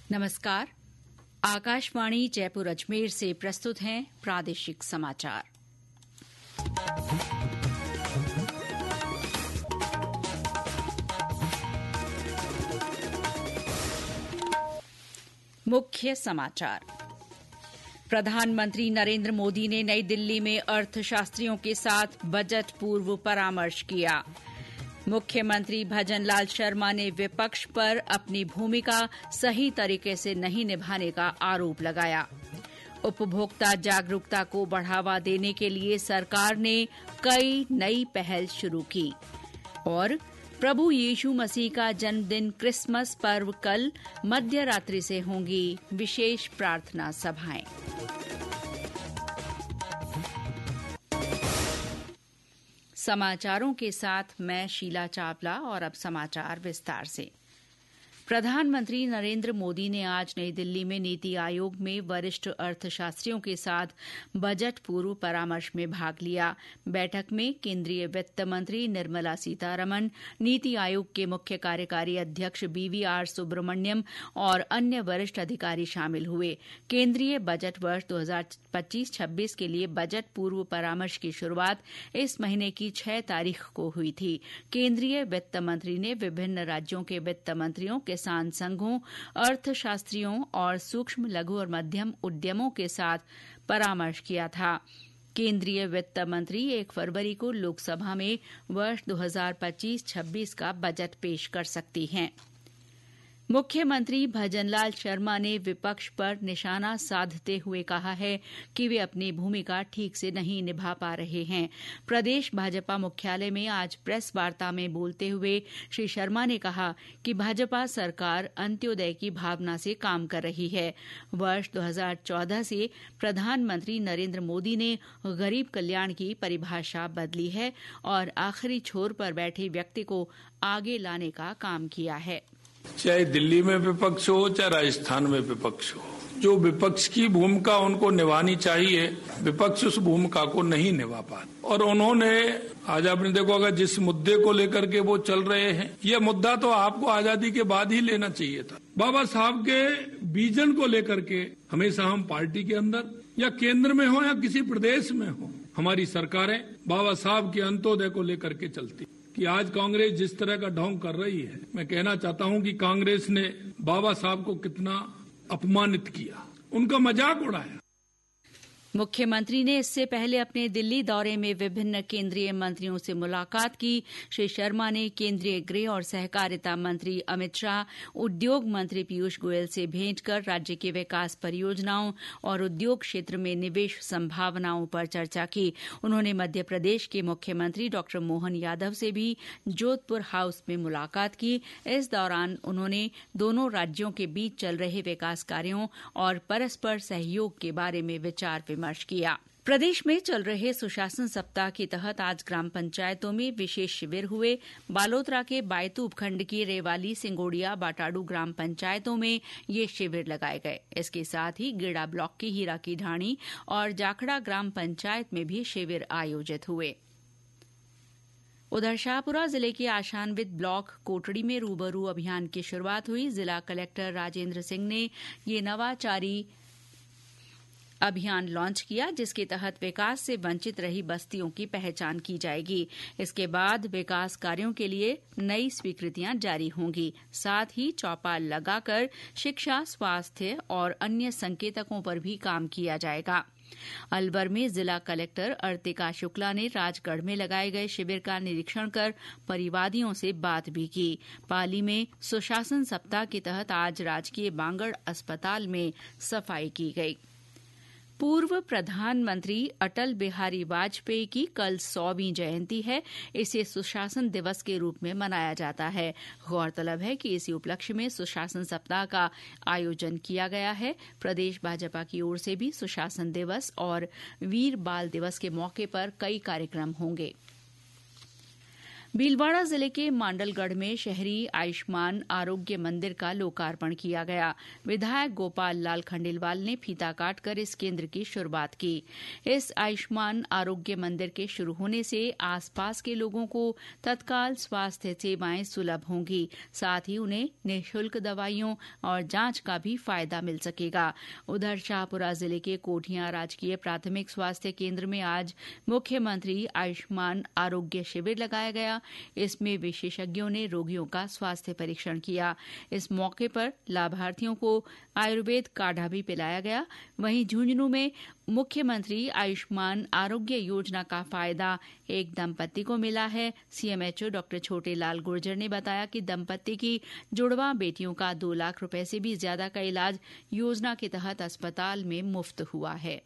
नमस्कार। आकाशवाणी जयपुर अजमेर से प्रस्तुत हैं प्रादेशिक समाचार। मुख्य समाचार। प्रधानमंत्री नरेंद्र मोदी ने नई दिल्ली में अर्थशास्त्रियों के साथ बजट पूर्व परामर्श किया। मुख्यमंत्री भजनलाल शर्मा ने विपक्ष पर अपनी भूमिका सही तरीके से नहीं निभाने का आरोप लगाया। उपभोक्ता जागरूकता को बढ़ावा देने के लिए सरकार ने कई नई पहल शुरू की। और प्रभु यीशु मसीह का जन्मदिन क्रिसमस पर्व कल मध्य रात्रि से होंगी विशेष प्रार्थना सभाएं। समाचारों के साथ मैं शीला चावला और अब समाचार विस्तार से। प्रधानमंत्री नरेंद्र मोदी ने आज नई दिल्ली में नीति आयोग में वरिष्ठ अर्थशास्त्रियों के साथ बजट पूर्व परामर्श में भाग लिया। बैठक में केंद्रीय वित्त मंत्री निर्मला सीतारमण, नीति आयोग के मुख्य कार्यकारी अध्यक्ष BVR सुब्रमण्यम और अन्य वरिष्ठ अधिकारी शामिल हुए। केंद्रीय बजट वर्ष 2025-26 के लिए बजट पूर्व परामर्श की शुरुआत इस महीने की 6 तारीख को हुई थी। केंद्रीय वित्त मंत्री ने विभिन्न राज्यों के वित्त मंत्रियों, किसान संघों, अर्थशास्त्रियों और सूक्ष्म, लघु और मध्यम उद्यमों के साथ परामर्श किया था। केंद्रीय वित्त मंत्री 1 फरवरी को लोकसभा में वर्ष 2025-26 का बजट पेश कर सकती हैं। मुख्यमंत्री भजनलाल शर्मा ने विपक्ष पर निशाना साधते हुए कहा है कि वे अपनी भूमिका ठीक से नहीं निभा पा रहे हैं। प्रदेश भाजपा मुख्यालय में आज प्रेस वार्ता में बोलते हुए श्री शर्मा ने कहा कि भाजपा सरकार अंत्योदय की भावना से काम कर रही है। वर्ष 2014 से प्रधानमंत्री नरेंद्र मोदी ने गरीब कल्याण की परिभाषा बदली है और आखिरी छोर पर बैठे व्यक्ति को आगे लाने का काम किया है। चाहे दिल्ली में विपक्ष हो, चाहे राजस्थान में विपक्ष हो, जो विपक्ष की भूमिका उनको निभानी चाहिए, विपक्ष उस भूमिका को नहीं निभा पाते। और उन्होंने आज आपने देखो, अगर जिस मुद्दे को लेकर के वो चल रहे हैं, ये मुद्दा तो आपको आजादी के बाद ही लेना चाहिए था। बाबा साहब के विजन को लेकर के हमेशा हम पार्टी के अंदर या केंद्र में हो या किसी प्रदेश में हो, हमारी सरकारें बाबा साहब के अंत्योदय को लेकर के चलती। कि आज कांग्रेस जिस तरह का ढोंग कर रही है, मैं कहना चाहता हूं कि कांग्रेस ने बाबा साहब को कितना अपमानित किया, उनका मजाक उड़ाया। मुख्यमंत्री ने इससे पहले अपने दिल्ली दौरे में विभिन्न केंद्रीय मंत्रियों से मुलाकात की। श्री शर्मा ने केंद्रीय गृह और सहकारिता मंत्री अमित शाह, उद्योग मंत्री पीयूष गोयल से भेंट कर राज्य की विकास परियोजनाओं और उद्योग क्षेत्र में निवेश संभावनाओं पर चर्चा की। उन्होंने मध्य प्रदेश के मुख्यमंत्री डॉ मोहन यादव से भी जोधपुर हाउस में मुलाकात की। इस दौरान उन्होंने दोनों राज्यों के बीच चल रहे विकास कार्यों और परस्पर सहयोग के बारे में विचार विमर्श किया। प्रदेश में चल रहे सुशासन सप्ताह के तहत आज ग्राम पंचायतों में विशेष शिविर हुए। बालोतरा के बायतू उपखंड की रेवाली, सिंगोड़िया, बाटाडू ग्राम पंचायतों में ये शिविर लगाए गए। इसके साथ ही गिड़ा ब्लॉक की हीरा की ढाणी और जाखड़ा ग्राम पंचायत में भी शिविर आयोजित हुए। उधर शाहपुरा जिले के आशान्वित ब्लॉक कोटड़ी में रूबरू अभियान की शुरुआत हुई। जिला कलेक्टर राजेंद्र सिंह ने ये नवाचारी अभियान लॉन्च किया, जिसके तहत विकास से वंचित रही बस्तियों की पहचान की जाएगी। इसके बाद विकास कार्यों के लिए नई स्वीकृतियां जारी होंगी। साथ ही चौपाल लगाकर शिक्षा, स्वास्थ्य और अन्य संकेतकों पर भी काम किया जाएगा। अलवर में जिला कलेक्टर अर्तिका शुक्ला ने राजगढ़ में लगाए गए शिविर का निरीक्षण कर परिवादियों से बात भी की। पाली में सुशासन सप्ताह के तहत आज राजकीय बांगड़ अस्पताल में सफाई की गई। पूर्व प्रधानमंत्री अटल बिहारी वाजपेयी की कल 100वीं जयंती है। इसे सुशासन दिवस के रूप में मनाया जाता है। गौरतलब है कि इसी उपलक्ष्य में सुशासन सप्ताह का आयोजन किया गया है। प्रदेश भाजपा की ओर से भी सुशासन दिवस और वीर बाल दिवस के मौके पर कई कार्यक्रम होंगे। भीलवाड़ा जिले के मांडलगढ़ में शहरी आयुष्मान आरोग्य मंदिर का लोकार्पण किया गया। विधायक गोपाल लाल खंडेलवाल ने फीता काटकर इस केंद्र की शुरुआत की। इस आयुष्मान आरोग्य मंदिर के शुरू होने से आसपास के लोगों को तत्काल स्वास्थ्य सेवाएं सुलभ होंगी, साथ ही उन्हें निःशुल्क दवाइयों और जांच का भी फायदा मिल सकेगा। उधर शाहपुरा जिले के कोठियां राजकीय प्राथमिक स्वास्थ्य केंद्र में आज मुख्यमंत्री आयुष्मान आरोग्य शिविर लगाया गया। इसमें विशेषज्ञों ने रोगियों का स्वास्थ्य परीक्षण किया। इस मौके पर लाभार्थियों को आयुर्वेद काढ़ा भी पिलाया गया। वहीं झुंझुनू में मुख्यमंत्री आयुष्मान आरोग्य योजना का फायदा एक दंपत्ति को मिला है। सीएमएचओ डॉ छोटे लाल गुर्जर ने बताया कि दंपत्ति की जुड़वा बेटियों का 2 लाख रुपए से भी ज्यादा का इलाज योजना के तहत अस्पताल में मुफ्त हुआ है।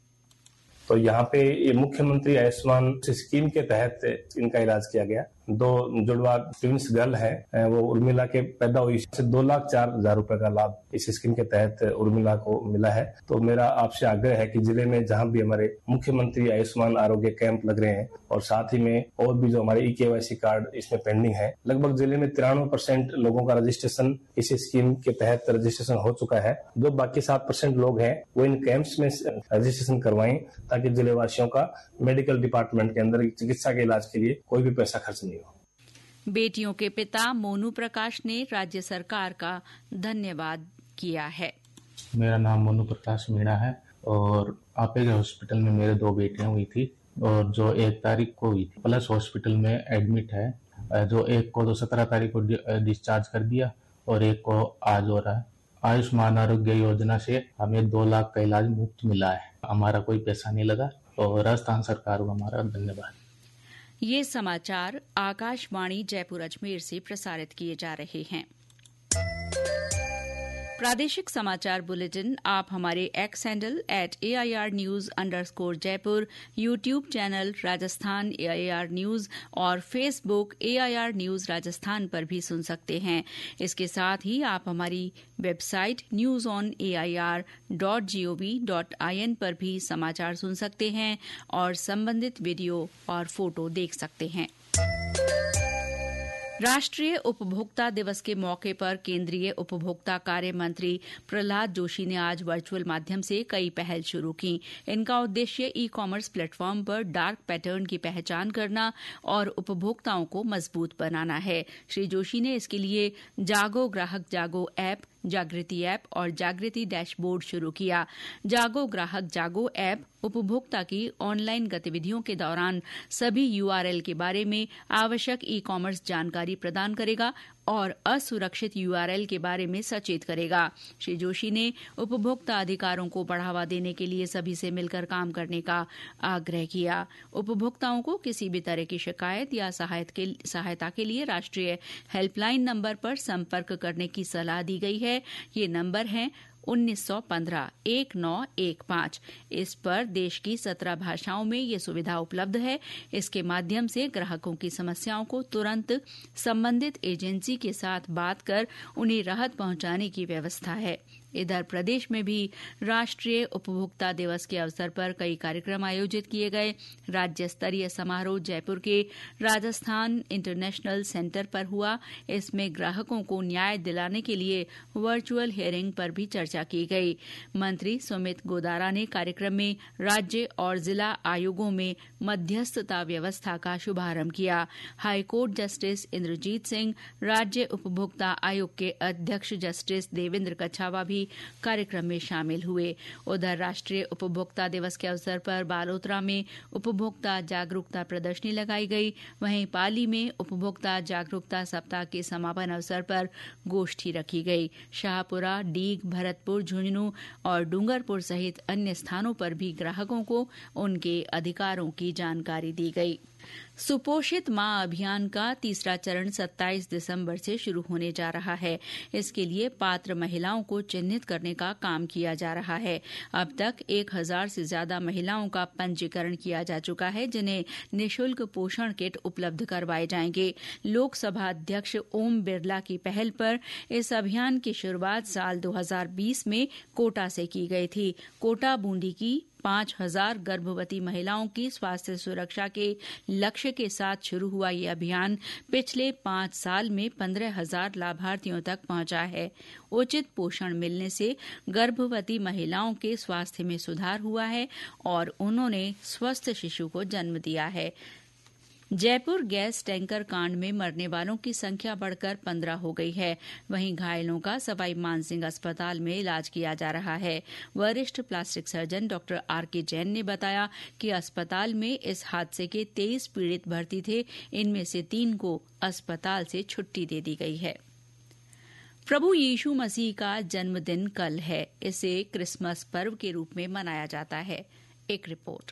तो यहाँ पे ये मुख्यमंत्री आयुष्मान स्कीम के तहत इनका इलाज किया गया। 2 जुड़वा ट्विंस गर्ल है, वो उर्मिला के पैदा हुई से 2,04,000 रुपए का लाभ इस स्कीम के तहत उर्मिला को मिला है। तो मेरा आपसे आग्रह है कि जिले में जहाँ भी हमारे मुख्यमंत्री आयुष्मान आरोग्य कैंप लग रहे हैं और साथ ही में और भी जो हमारे EKYC कार्ड इसमें पेंडिंग है, लगभग जिले में 93% लोगों का रजिस्ट्रेशन इस स्कीम के तहत रजिस्ट्रेशन हो चुका है। जो बाकी 7% लोग हैं वो इन कैंप्स में रजिस्ट्रेशन करवाएं ताकि जिले वासियों का मेडिकल डिपार्टमेंट के अंदर चिकित्सा के इलाज के लिए कोई भी पैसा खर्च नहीं हो। बेटियों के पिता मोनू प्रकाश ने राज्य सरकार का धन्यवाद किया है। मेरा नाम मोनू प्रकाश मीणा है और आपेज हॉस्पिटल में मेरे 2 बेटियां हुई थी और जो 1 तारीख को हुई थी प्लस हॉस्पिटल में एडमिट है। जो एक को तो 17 तारीख को डिस्चार्ज कर दिया और एक को आज हो रहा है। आयुष्मान आरोग्य योजना से हमें 2 लाख का इलाज मुफ्त मिला है। हमारा कोई पैसा नहीं लगा और राजस्थान सरकार को हमारा धन्यवाद। ये समाचार आकाशवाणी जयपुर अजमेर से प्रसारित किए जा रहे हैं। प्रादेशिक समाचार बुलेटिन आप हमारे X handle @AIR News_Jaipur, YouTube channel Rajasthan AIR News और फेसबुक AIR News राजस्थान पर भी सुन सकते हैं। इसके साथ ही आप हमारी वेबसाइट newsonair.gov.in पर भी समाचार सुन सकते हैं और संबंधित वीडियो और फोटो देख सकते हैं। राष्ट्रीय उपभोक्ता दिवस के मौके पर केंद्रीय उपभोक्ता कार्य मंत्री प्रहलाद जोशी ने आज वर्चुअल माध्यम से कई पहल शुरू की। इनका उद्देश्य ई-कॉमर्स प्लेटफॉर्म पर डार्क पैटर्न की पहचान करना और उपभोक्ताओं को मजबूत बनाना है। श्री जोशी ने इसके लिए जागो ग्राहक जागो ऐप, जागृति ऐप और जागृति डैशबोर्ड शुरू किया। जागो ग्राहक जागो ऐप उपभोक्ता की ऑनलाइन गतिविधियों के दौरान सभी URL के बारे में आवश्यक ई-कॉमर्स जानकारी प्रदान करेगा और असुरक्षित URL के बारे में सचेत करेगा। श्री जोशी ने उपभोक्ता अधिकारों को बढ़ावा देने के लिए सभी से मिलकर काम करने का आग्रह किया। उपभोक्ताओं को किसी भी तरह की शिकायत या सहायता के लिए राष्ट्रीय हेल्पलाइन नंबर पर संपर्क करने की सलाह दी गई है। ये नंबर है 1915-1915। इस पर देश की 17 भाषाओं में ये सुविधा उपलब्ध है। इसके माध्यम से ग्राहकों की समस्याओं को तुरंत संबंधित एजेंसी के साथ बात कर उन्हें राहत पहुंचाने की व्यवस्था है। इधर प्रदेश में भी राष्ट्रीय उपभोक्ता दिवस के अवसर पर कई कार्यक्रम आयोजित किए गए। राज्य स्तरीय समारोह जयपुर के राजस्थान इंटरनेशनल सेंटर पर हुआ। इसमें ग्राहकों को न्याय दिलाने के लिए वर्चुअल हियरिंग पर भी चर्चा की गई। मंत्री सुमित गोदारा ने कार्यक्रम में राज्य और जिला आयोगों में मध्यस्थता व्यवस्था का शुभारंभ किया। हाईकोर्ट जस्टिस इंद्रजीत सिंह, राज्य उपभोक्ता आयोग के अध्यक्ष जस्टिस देवेंद्र कछावा भी कार्यक्रम में शामिल हुए। उधर राष्ट्रीय उपभोक्ता दिवस के अवसर पर बालोतरा में उपभोक्ता जागरूकता प्रदर्शनी लगाई गई। वहीं पाली में उपभोक्ता जागरूकता सप्ताह के समापन अवसर पर गोष्ठी रखी गई। शाहपुरा, डीग, भरतपुर, झुंझुनू और डूंगरपुर सहित अन्य स्थानों पर भी ग्राहकों को उनके अधिकारों की जानकारी दी गई। सुपोषित मां अभियान का तीसरा चरण 27 दिसंबर से शुरू होने जा रहा है। इसके लिए पात्र महिलाओं को चिन्हित करने का काम किया जा रहा है। अब तक 1000 से ज्यादा महिलाओं का पंजीकरण किया जा चुका है, जिन्हें निःशुल्क पोषण किट उपलब्ध करवाए जाएंगे। लोकसभा अध्यक्ष ओम बिरला की पहल पर इस अभियान की शुरुआत साल 2020 में कोटा से की गई थी। कोटा, बूंदी की 5,000 गर्भवती महिलाओं की स्वास्थ्य सुरक्षा के लक्ष्य के साथ शुरू हुआ ये अभियान पिछले 5 साल में 15,000 लाभार्थियों तक पहुंचा है। उचित पोषण मिलने से गर्भवती महिलाओं के स्वास्थ्य में सुधार हुआ है और उन्होंने स्वस्थ शिशु को जन्म दिया है। जयपुर गैस टैंकर कांड में मरने वालों की संख्या बढ़कर 15 हो गई है। वहीं घायलों का सवाई मानसिंह अस्पताल में इलाज किया जा रहा है। वरिष्ठ plastic surgeon doctor R K. Jain ने बताया कि अस्पताल में इस हादसे के 23 पीड़ित भर्ती थे। इनमें से 3 को अस्पताल से छुट्टी दे दी गई है। प्रभु यीशु मसीह का जन्मदिन कल है। इसे क्रिसमस पर्व के रूप में मनाया जाता है। एक रिपोर्ट।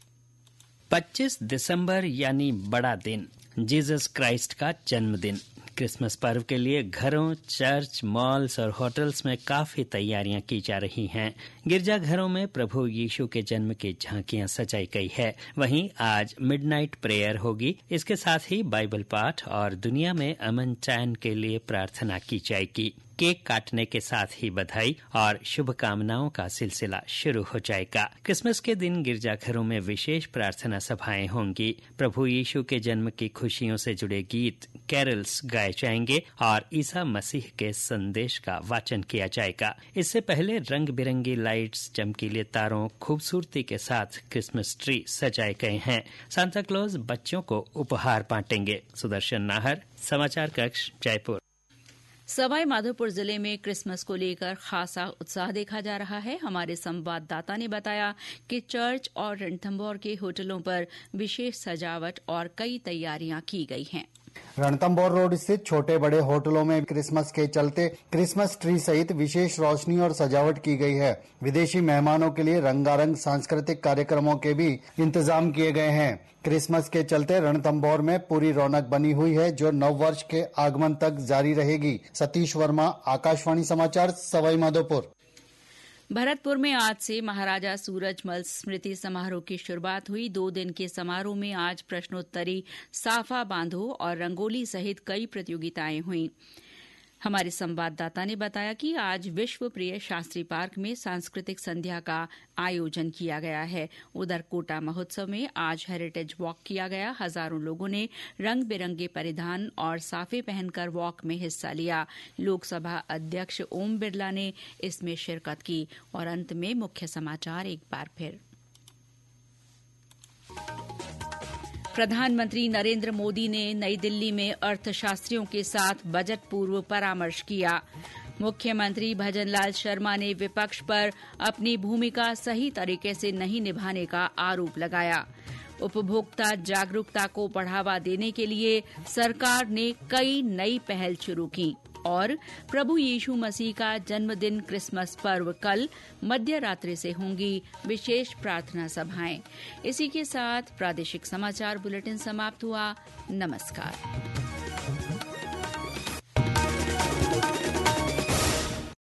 25 दिसंबर यानी बड़ा दिन, जीसस क्राइस्ट का जन्मदिन। क्रिसमस पर्व के लिए घरों, चर्च, मॉल्स और होटल्स में काफी तैयारियां की जा रही हैं। गिरजाघरों में प्रभु यीशु के जन्म की झांकियां सजाई गई है। वहीं आज मिडनाइट प्रेयर होगी। इसके साथ ही बाइबल पाठ और दुनिया में अमन चैन के लिए प्रार्थना की जाएगी। केक काटने के साथ ही बधाई और शुभकामनाओं का सिलसिला शुरू हो जाएगा। क्रिसमस के दिन गिरजाघरों में विशेष प्रार्थना सभाएं होंगी। प्रभु यीशु के जन्म की खुशियों से जुड़े गीत, कैरल्स गाए जाएंगे और ईसा मसीह के संदेश का वाचन किया जाएगा। इससे पहले रंग बिरंगी लाइट्स, चमकीले तारों, खूबसूरती के साथ क्रिसमस ट्री सजाए गए हैं। सांता क्लॉज बच्चों को उपहार बांटेंगे। सुदर्शन नाहर, समाचार कक्ष, जयपुर। सवाई माधोपुर जिले में क्रिसमस को लेकर खासा उत्साह देखा जा रहा है। हमारे संवाददाता ने बताया कि चर्च और रणथंभौर के होटलों पर विशेष सजावट और कई तैयारियां की गई हैं। रणथंभौर रोड स्थित छोटे बड़े होटलों में क्रिसमस के चलते क्रिसमस ट्री सहित विशेष रोशनी और सजावट की गई है। विदेशी मेहमानों के लिए रंगारंग सांस्कृतिक कार्यक्रमों के भी इंतजाम किए गए हैं। क्रिसमस के चलते रणथंभौर में पूरी रौनक बनी हुई है, जो नव वर्ष के आगमन तक जारी रहेगी। सतीश वर्मा, आकाशवाणी समाचार, सवाई माधोपुर। भरतपुर में आज से महाराजा सूरजमल स्मृति समारोह की शुरुआत हुई। 2 दिन के समारोह में आज प्रश्नोत्तरी, साफा बांधो और रंगोली सहित कई प्रतियोगिताएं हुई। हमारे संवाददाता ने बताया कि आज विश्व प्रिय शास्त्री पार्क में सांस्कृतिक संध्या का आयोजन किया गया है। उधर कोटा महोत्सव में आज हेरिटेज वॉक किया गया। हजारों लोगों ने रंग बिरंगे परिधान और साफे पहनकर वॉक में हिस्सा लिया। लोकसभा अध्यक्ष ओम बिरला ने इसमें शिरकत की। और अंत में मुख्य समाचार एक बार फिर। प्रधानमंत्री नरेंद्र मोदी ने नई दिल्ली में अर्थशास्त्रियों के साथ बजट पूर्व परामर्श किया। मुख्यमंत्री भजनलाल शर्मा ने विपक्ष पर अपनी भूमिका सही तरीके से नहीं निभाने का आरोप लगाया। उपभोक्ता जागरूकता को बढ़ावा देने के लिए सरकार ने कई नई पहल शुरू की। और प्रभु यीशु मसीह का जन्मदिन क्रिसमस पर्व कल मध्य रात्रि से होंगी विशेष प्रार्थना सभाएं। इसी के साथ प्रादेशिक समाचार बुलेटिन समाप्त हुआ। नमस्कार।